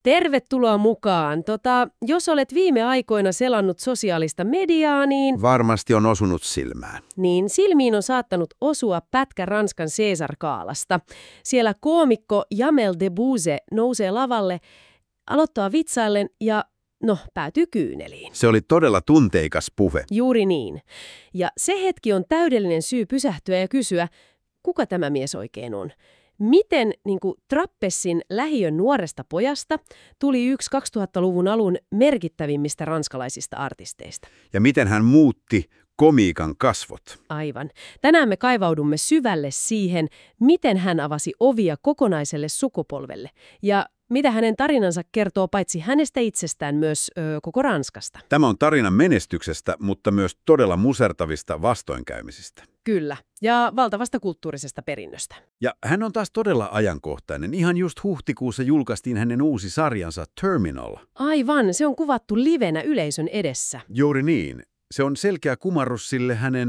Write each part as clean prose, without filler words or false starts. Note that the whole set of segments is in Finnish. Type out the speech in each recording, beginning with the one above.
Tervetuloa mukaan. Jos olet viime aikoina selannut sosiaalista mediaa, niin... Varmasti on osunut silmään. Niin silmiin on saattanut osua pätkä Ranskan César-gaalasta. Siellä koomikko Jamel Debbouze nousee lavalle, aloittaa vitsaillen ja, päätyy kyyneliin. Se oli todella tunteikas puhe. Juuri niin. Ja se hetki on täydellinen syy pysähtyä ja kysyä, kuka tämä mies oikein on? Miten Trappessin lähiön nuoresta pojasta tuli yksi 2000-luvun alun merkittävimmistä ranskalaisista artisteista? Ja miten hän muutti komiikan kasvot? Aivan. Tänään me kaivaudumme syvälle siihen, miten hän avasi ovia kokonaiselle sukupolvelle ja mitä hänen tarinansa kertoo paitsi hänestä itsestään myös koko Ranskasta. Tämä on tarina menestyksestä, mutta myös todella musertavista vastoinkäymisistä. Kyllä, ja valtavasta kulttuurisesta perinnöstä. Ja hän on taas todella ajankohtainen. Ihan just huhtikuussa julkaistiin hänen uusi sarjansa Terminal. Aivan, se on kuvattu livenä yleisön edessä. Juuri niin. Se on selkeä kumarrus sille hänen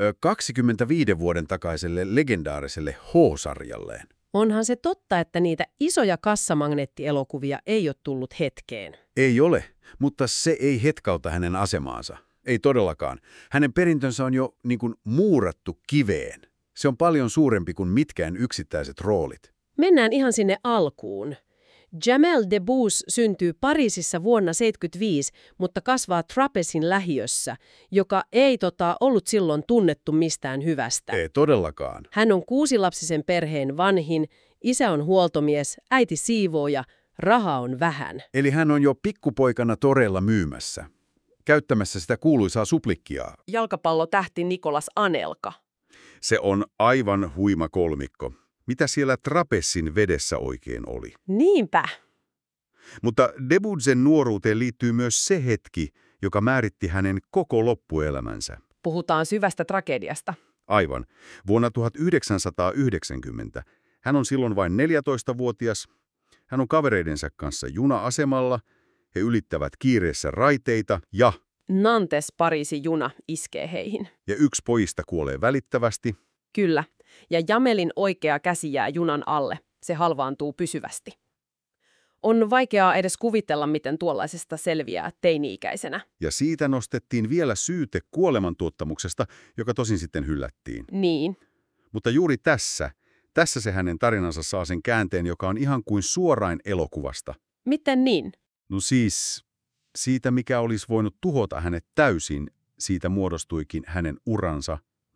25 vuoden takaiselle legendaariselle H-sarjalleen. Onhan se totta, että niitä isoja kassamagneettielokuvia ei ole tullut hetkeen. Ei ole, mutta se ei hetkauta hänen asemaansa. Ei todellakaan. Hänen perintönsä on jo muurattu kiveen. Se on paljon suurempi kuin mitkään yksittäiset roolit. Mennään ihan sinne alkuun. Jamel Debbouze syntyy Pariisissa vuonna 1975, mutta kasvaa Trappessin lähiössä, joka ei ollut silloin tunnettu mistään hyvästä. Ei todellakaan. Hän on 6-lapsisen perheen vanhin, isä on huoltomies, äiti siivooja, raha on vähän. Eli hän on jo pikkupoikana toreilla myymässä, käyttämässä sitä kuuluisaa suplikkiaa. Jalkapallotähti Nicolas Anelka. Se on aivan huima kolmikko. Mitä siellä Trappessin vedessä oikein oli? Niinpä. Mutta Debbouzen nuoruuteen liittyy myös se hetki, joka määritti hänen koko loppuelämänsä. Puhutaan syvästä tragediasta. Aivan. Vuonna 1990. Hän on silloin vain 14-vuotias. Hän on kavereidensa kanssa juna-asemalla. He ylittävät kiireessä raiteita ja... Nantes-Pariisin juna iskee heihin. Ja yksi pojista kuolee välittävästi. Kyllä. Ja Jamelin oikea käsi jää junan alle. Se halvaantuu pysyvästi. On vaikeaa edes kuvitella, miten tuollaisesta selviää teini-ikäisenä. Ja siitä nostettiin vielä syyte kuolemantuottamuksesta, joka tosin sitten hyllättiin. Niin. Mutta juuri tässä se hänen tarinansa saa sen käänteen, joka on ihan kuin suorain elokuvasta. Miten niin? No siis, siitä mikä olisi voinut tuhota hänet täysin, siitä muodostuikin hänen uransa,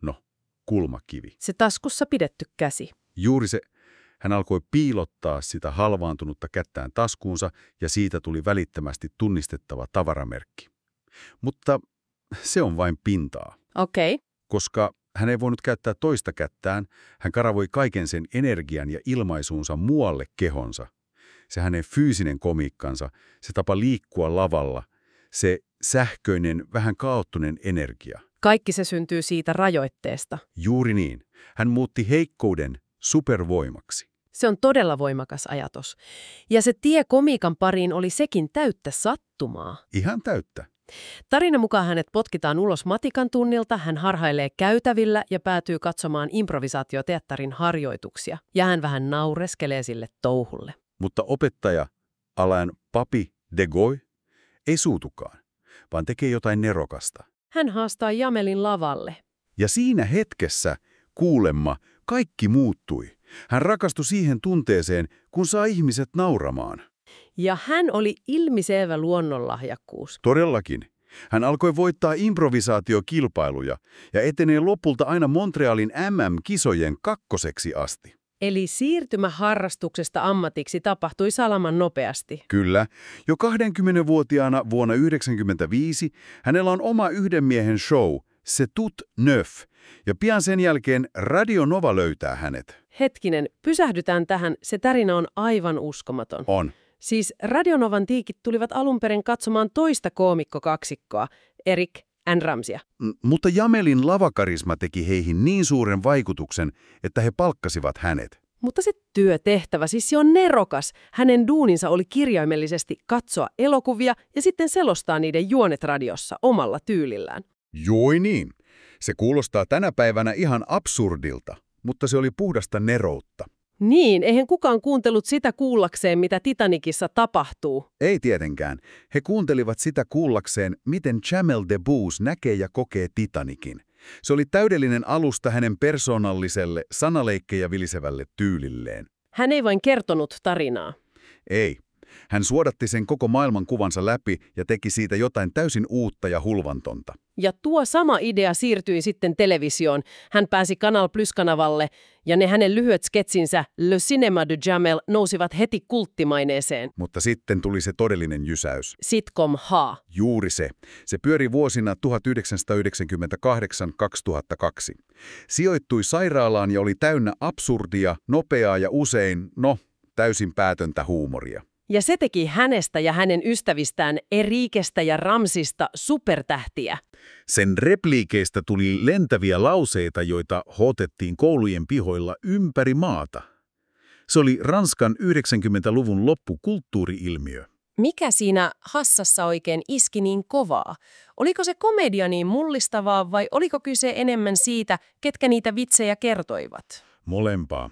kulmakivi. Se taskussa pidetty käsi. Juuri se. Hän alkoi piilottaa sitä halvaantunutta kättään taskuunsa ja siitä tuli välittömästi tunnistettava tavaramerkki. Mutta se on vain pintaa. Okei. Koska hän ei voinut käyttää toista kättään, hän karavoi kaiken sen energian ja ilmaisuunsa muualle kehonsa. Se hänen fyysinen komiikkansa, se tapa liikkua lavalla, se sähköinen, vähän kaoottunen energia. Kaikki se syntyy siitä rajoitteesta. Juuri niin. Hän muutti heikkouden supervoimaksi. Se on todella voimakas ajatus. Ja se tie komiikan pariin oli sekin täyttä sattumaa. Ihan täyttä. Tarinan mukaan hänet potkitaan ulos matikan tunnilta, hän harhailee käytävillä ja päätyy katsomaan improvisaatioteatterin harjoituksia. Ja hän vähän naureskelee sille touhulle. Mutta opettaja, Alain Papi de Goy, ei suutukaan, vaan tekee jotain nerokasta. Hän haastaa Jamelin lavalle. Ja siinä hetkessä, kuulemma, kaikki muuttui. Hän rakastui siihen tunteeseen, kun saa ihmiset nauramaan. Ja hän oli ilmiselvä luonnonlahjakkuus. Todellakin. Hän alkoi voittaa improvisaatiokilpailuja ja etenee lopulta aina Montrealin MM-kisojen 2. asti. Eli siirtymä harrastuksesta ammatiksi tapahtui salaman nopeasti. Kyllä. Jo 20-vuotiaana vuonna 1995 hänellä on oma yhden miehen show, C'est tout neuf, ja pian sen jälkeen Radio Nova löytää hänet. Hetkinen, pysähdytään tähän. Se tarina on aivan uskomaton. On. Siis Radio Novan tiikit tulivat alun perin katsomaan toista koomikkokaksikkoa, Eric and Ramsia. Mutta Jamelin lavakarisma teki heihin niin suuren vaikutuksen, että he palkkasivat hänet. Mutta se työtehtävä, siis se on nerokas. Hänen duuninsa oli kirjaimellisesti katsoa elokuvia ja sitten selostaa niiden juonet radiossa omalla tyylillään. Joi niin. Se kuulostaa tänä päivänä ihan absurdilta, mutta se oli puhdasta neroutta. Niin, eihän kukaan kuuntellut sitä kuullakseen, mitä Titanicissa tapahtuu. Ei tietenkään. He kuuntelivat sitä kuullakseen, miten Jamel Debbouze näkee ja kokee Titanicin. Se oli täydellinen alusta hänen persoonalliselle, sanaleikkejä vilisevälle tyylilleen. Hän ei vain kertonut tarinaa. Ei. Hän suodatti sen koko maailman kuvansa läpi ja teki siitä jotain täysin uutta ja hulvantonta. Ja tuo sama idea siirtyi sitten televisioon. Hän pääsi Canal Plus-kanavalle, ja ne hänen lyhyet sketsinsä Le Cinéma de Jamel nousivat heti kulttimaineeseen. Mutta sitten tuli se todellinen jysäys. Sitcom Ha. Juuri se. Se pyöri vuosina 1998–2002. Sijoittui sairaalaan ja oli täynnä absurdia, nopeaa ja usein, täysin päätöntä huumoria. Ja se teki hänestä ja hänen ystävistään Erikestä ja Ramsista supertähtiä. Sen repliikeistä tuli lentäviä lauseita, joita hotettiin koulujen pihoilla ympäri maata. Se oli Ranskan 90-luvun loppukulttuuri-ilmiö. Mikä siinä Hassassa oikein iski niin kovaa? Oliko se komedia niin mullistavaa vai oliko kyse enemmän siitä, ketkä niitä vitsejä kertoivat? Molempaa.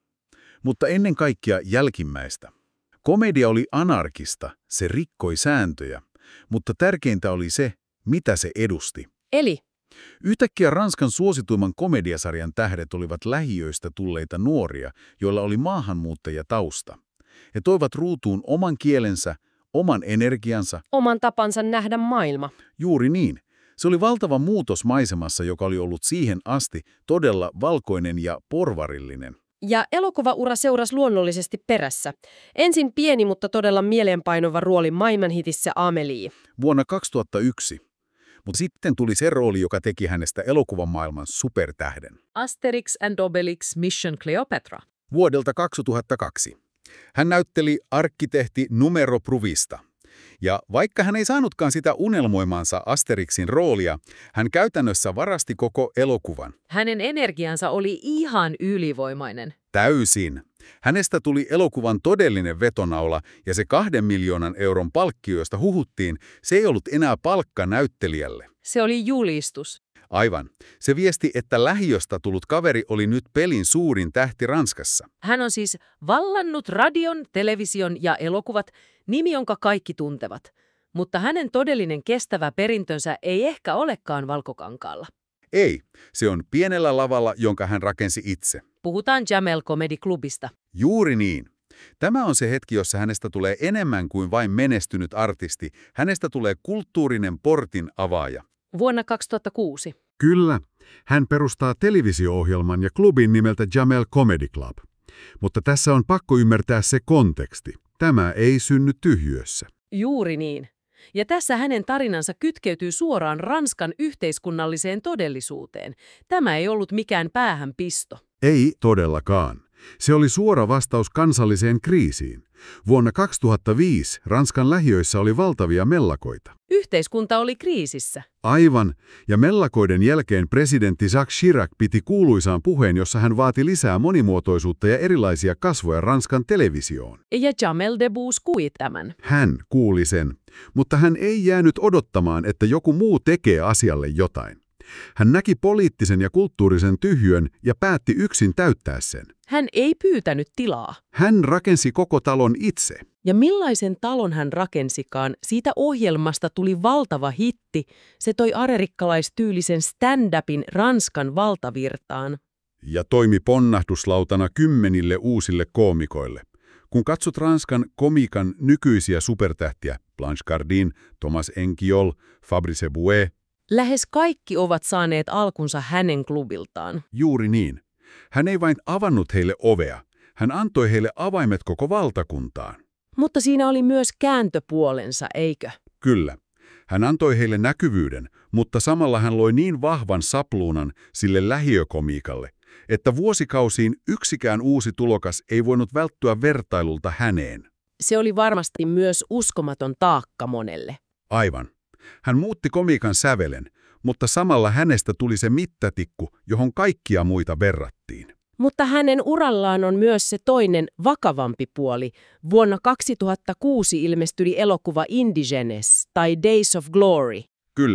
Mutta ennen kaikkea jälkimmäistä. Komedia oli anarkista, se rikkoi sääntöjä, mutta tärkeintä oli se, mitä se edusti. Eli? Yhtäkkiä Ranskan suosituimman komediasarjan tähdet olivat lähiöistä tulleita nuoria, joilla oli maahanmuuttajatausta. He toivat ruutuun oman kielensä, oman energiansa. Oman tapansa nähdä maailma. Juuri niin. Se oli valtava muutos maisemassa, joka oli ollut siihen asti todella valkoinen ja porvarillinen. Ja elokuvaura seurasi luonnollisesti perässä. Ensin pieni, mutta todella mieleenpainova rooli maailmanhitissä Amélie. Vuonna 2001. Mutta sitten tuli se rooli, joka teki hänestä elokuvan maailman supertähden. Asterix and Obelix Mission Cleopatra. Vuodelta 2002. Hän näytteli arkkitehti Numero Pruvista. Ja vaikka hän ei saanutkaan sitä unelmoimansa Asterixin roolia, hän käytännössä varasti koko elokuvan. Hänen energiansa oli ihan ylivoimainen. Täysin. Hänestä tuli elokuvan todellinen vetonaula, ja se 2 miljoonan euron palkkio, josta huhuttiin, se ei ollut enää palkka näyttelijälle. Se oli julistus. Aivan. Se viesti, että lähiöstä tullut kaveri oli nyt pelin suurin tähti Ranskassa. Hän on siis vallannut radion, television ja elokuvat, nimi jonka kaikki tuntevat. Mutta hänen todellinen kestävä perintönsä ei ehkä olekaan valkokankaalla. Ei, se on pienellä lavalla, jonka hän rakensi itse. Puhutaan Jamel Comedy Clubista. Juuri niin. Tämä on se hetki, jossa hänestä tulee enemmän kuin vain menestynyt artisti. Hänestä tulee kulttuurinen portin avaaja. Vuonna 2006. Kyllä, hän perustaa televisio-ohjelman ja klubin nimeltä Jamel Comedy Club. Mutta tässä on pakko ymmärtää se konteksti. Tämä ei synny tyhjössä. Juuri niin. Ja tässä hänen tarinansa kytkeytyy suoraan Ranskan yhteiskunnalliseen todellisuuteen. Tämä ei ollut mikään päähänpisto. Ei todellakaan. Se oli suora vastaus kansalliseen kriisiin. Vuonna 2005 Ranskan lähiöissä oli valtavia mellakoita. Yhteiskunta oli kriisissä. Aivan, ja mellakoiden jälkeen presidentti Jacques Chirac piti kuuluisaan puheen, jossa hän vaati lisää monimuotoisuutta ja erilaisia kasvoja Ranskan televisioon. Ja Jamel Debbouze kuuli tämän. Hän kuuli sen, mutta hän ei jäänyt odottamaan, että joku muu tekee asialle jotain. Hän näki poliittisen ja kulttuurisen tyhjön ja päätti yksin täyttää sen. Hän ei pyytänyt tilaa. Hän rakensi koko talon itse. Ja millaisen talon hän rakensikaan, siitä ohjelmasta tuli valtava hitti. Se toi arerikkalaistyyllisen stand-upin Ranskan valtavirtaan. Ja toimi ponnahduslautana kymmenille uusille koomikoille. Kun katsot Ranskan komiikan nykyisiä supertähtiä, Blanche Gardin, Thomas Enquiol, Fabrice Eboué, lähes kaikki ovat saaneet alkunsa hänen klubiltaan. juuri niin. Hän ei vain avannut heille ovea, hän antoi heille avaimet koko valtakuntaan. Mutta siinä oli myös kääntöpuolensa, eikö? Kyllä. Hän antoi heille näkyvyyden, mutta samalla hän loi niin vahvan sapluunan sille lähiökomiikalle, että vuosikausiin yksikään uusi tulokas ei voinut välttyä vertailulta häneen. Se oli varmasti myös uskomaton taakka monelle. Aivan. Hän muutti komiikan sävelen, mutta samalla hänestä tuli se mittatikku, johon kaikkia muita verrattiin. Mutta hänen urallaan on myös se toinen, vakavampi puoli. Vuonna 2006 ilmestyi elokuva Indigenes tai Days of Glory. Kyllä.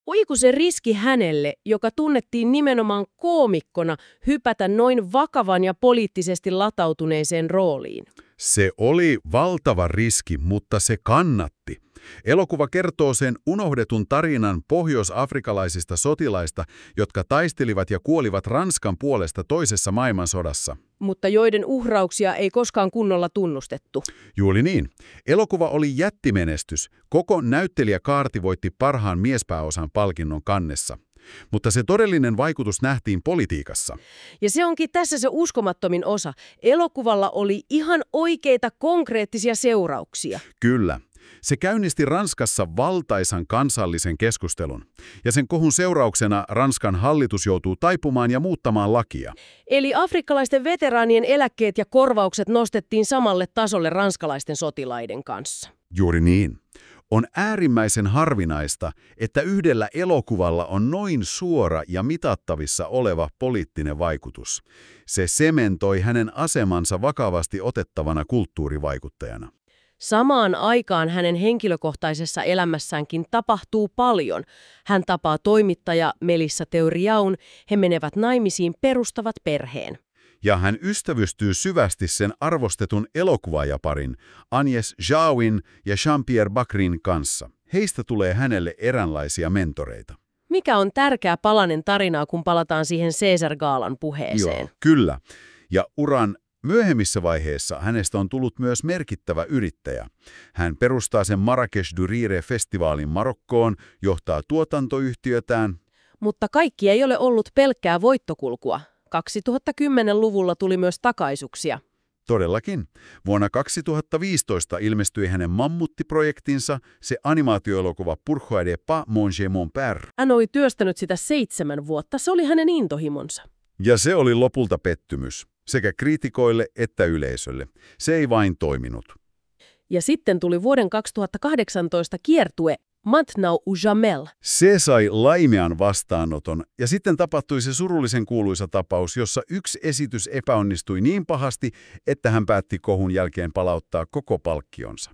Oiko se riski hänelle, joka tunnettiin nimenomaan koomikkona, hypätä noin vakavan ja poliittisesti latautuneeseen rooliin? Se oli valtava riski, mutta se kannatti. Elokuva kertoo sen unohdetun tarinan pohjois-afrikalaisista sotilaista, jotka taistelivat ja kuolivat Ranskan puolesta toisessa maailmansodassa. Mutta joiden uhrauksia ei koskaan kunnolla tunnustettu. Juuri niin. Elokuva oli jättimenestys. Koko näyttelijäkaarti voitti parhaan miespääosan palkinnon Cannesissa. Mutta se todellinen vaikutus nähtiin politiikassa. Ja se onkin tässä se uskomattomin osa. Elokuvalla oli ihan oikeita konkreettisia seurauksia. Kyllä. Se käynnisti Ranskassa valtaisan kansallisen keskustelun, ja sen kohun seurauksena Ranskan hallitus joutuu taipumaan ja muuttamaan lakia. Eli afrikkalaisten veteraanien eläkkeet ja korvaukset nostettiin samalle tasolle ranskalaisten sotilaiden kanssa. Juuri niin. On äärimmäisen harvinaista, että yhdellä elokuvalla on noin suora ja mitattavissa oleva poliittinen vaikutus. Se sementoi hänen asemansa vakavasti otettavana kulttuurivaikuttajana. Samaan aikaan hänen henkilökohtaisessa elämässäänkin tapahtuu paljon. Hän tapaa toimittaja Melissa Theuriaun, he menevät naimisiin, perustavat perheen. Ja hän ystävystyy syvästi sen arvostetun elokuvaajaparin Agnès Jaoin ja Jean-Pierre Bacrin kanssa. Heistä tulee hänelle eräänlaisia mentoreita. Mikä on tärkeä palanen tarinaa, kun palataan siihen César-gaalan puheeseen? Joo, kyllä. Ja uran myöhemmissä vaiheissa hänestä on tullut myös merkittävä yrittäjä. Hän perustaa sen Marrakech du Rire-festivaalin Marokkoon, johtaa tuotantoyhtiötään. Mutta kaikki ei ole ollut pelkkää voittokulkua. 2010-luvulla tuli myös takaisuksia. Todellakin. Vuonna 2015 ilmestyi hänen mammuttiprojektinsa, se animaatioelokuva Pourquoi de pas manger mon père. Hän oli työstänyt sitä 7 vuotta, se oli hänen intohimonsa. Ja se oli lopulta pettymys, sekä kriitikoille että yleisölle. Se ei vain toiminut. Ja sitten tuli vuoden 2018 kiertue Maintenant ou jamais. Se sai laimean vastaanoton, ja sitten tapahtui se surullisen kuuluisa tapaus, jossa yksi esitys epäonnistui niin pahasti, että hän päätti kohun jälkeen palauttaa koko palkkionsa.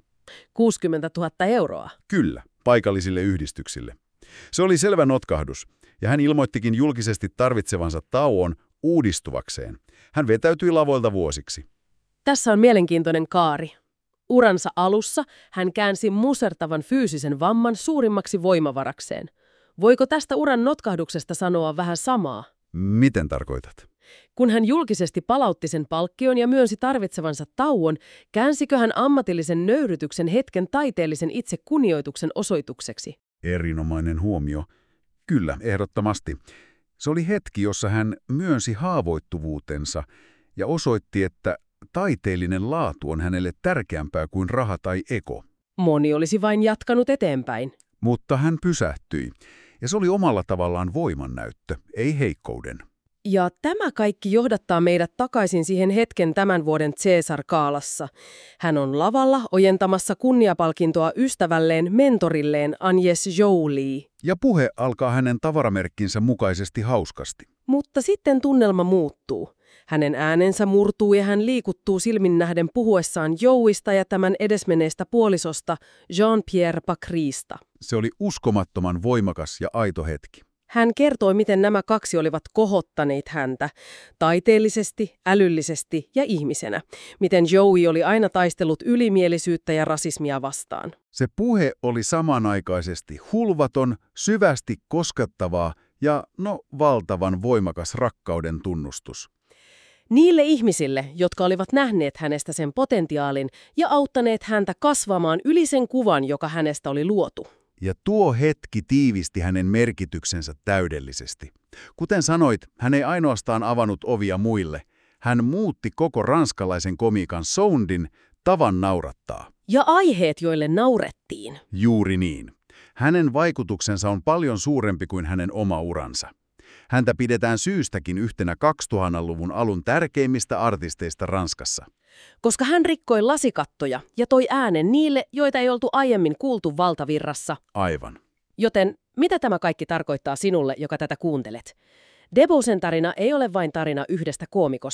60 000 euroa. Kyllä, paikallisille yhdistyksille. Se oli selvä notkahdus, ja hän ilmoittikin julkisesti tarvitsevansa tauon uudistuvakseen. Hän vetäytyi lavoilta vuosiksi. Tässä on mielenkiintoinen kaari. Uransa alussa hän käänsi musertavan fyysisen vamman suurimmaksi voimavarakseen. Voiko tästä uran notkahduksesta sanoa vähän samaa? Miten tarkoitat? Kun hän julkisesti palautti sen palkkion ja myönsi tarvitsevansa tauon, käänsikö hän ammatillisen nöyrytyksen hetken taiteellisen itsekunnioituksen osoitukseksi? Erinomainen huomio. Kyllä, ehdottomasti. Se oli hetki, jossa hän myönsi haavoittuvuutensa ja osoitti, että taiteellinen laatu on hänelle tärkeämpää kuin raha tai ego. Moni olisi vain jatkanut eteenpäin. Mutta hän pysähtyi, ja se oli omalla tavallaan voimannäyttö, ei heikkouden. Ja tämä kaikki johdattaa meidät takaisin siihen hetken tämän vuoden César-gaalassa. Hän on lavalla ojentamassa kunniapalkintoa ystävälleen, mentorilleen Agnès Jolie. Ja puhe alkaa hänen tavaramerkkinsä mukaisesti hauskasti. Mutta sitten tunnelma muuttuu. Hänen äänensä murtuu ja hän liikuttuu silmin nähden puhuessaan Jouista ja tämän edesmenneestä puolisosta Jean-Pierre Bacrista. Se oli uskomattoman voimakas ja aito hetki. Hän kertoi, miten nämä kaksi olivat kohottaneet häntä taiteellisesti, älyllisesti ja ihmisenä. Miten Joey oli aina taistellut ylimielisyyttä ja rasismia vastaan. Se puhe oli samanaikaisesti hulvaton, syvästi koskettavaa ja valtavan voimakas rakkauden tunnustus. Niille ihmisille, jotka olivat nähneet hänestä sen potentiaalin ja auttaneet häntä kasvamaan yli sen kuvan, joka hänestä oli luotu. Ja tuo hetki tiivisti hänen merkityksensä täydellisesti. Kuten sanoit, hän ei ainoastaan avannut ovia muille. Hän muutti koko ranskalaisen komiikan soundin, tavan naurattaa. Ja aiheet, joille naurettiin. Juuri niin. Hänen vaikutuksensa on paljon suurempi kuin hänen oma uransa. Häntä pidetään syystäkin yhtenä 2000-luvun alun tärkeimmistä artisteista Ranskassa. Koska hän rikkoi lasikattoja ja toi äänen niille, joita ei oltu aiemmin kuultu valtavirrassa. Aivan. Joten mitä tämä kaikki tarkoittaa sinulle, joka tätä kuuntelet? Debousen tarina ei ole vain tarina yhdestä koomikosta.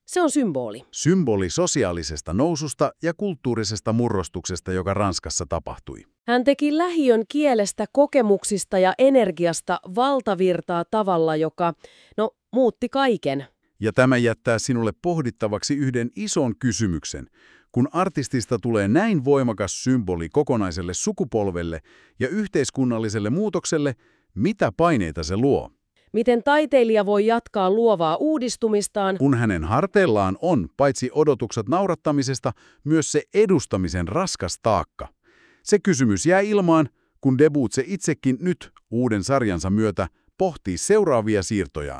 Se on symboli. Symboli sosiaalisesta noususta ja kulttuurisesta murrostuksesta, joka Ranskassa tapahtui. Hän teki lähiön kielestä, kokemuksista ja energiasta valtavirtaa tavalla, joka, muutti kaiken. Ja tämä jättää sinulle pohdittavaksi yhden ison kysymyksen. Kun artistista tulee näin voimakas symboli kokonaiselle sukupolvelle ja yhteiskunnalliselle muutokselle, mitä paineita se luo? Miten taiteilija voi jatkaa luovaa uudistumistaan, Kun hänen harteillaan on paitsi odotukset naurattamisesta, myös se edustamisen raskas taakka. Se kysymys jää ilmaan, kun Debussy itsekin nyt uuden sarjansa myötä pohtii seuraavia siirtojaan.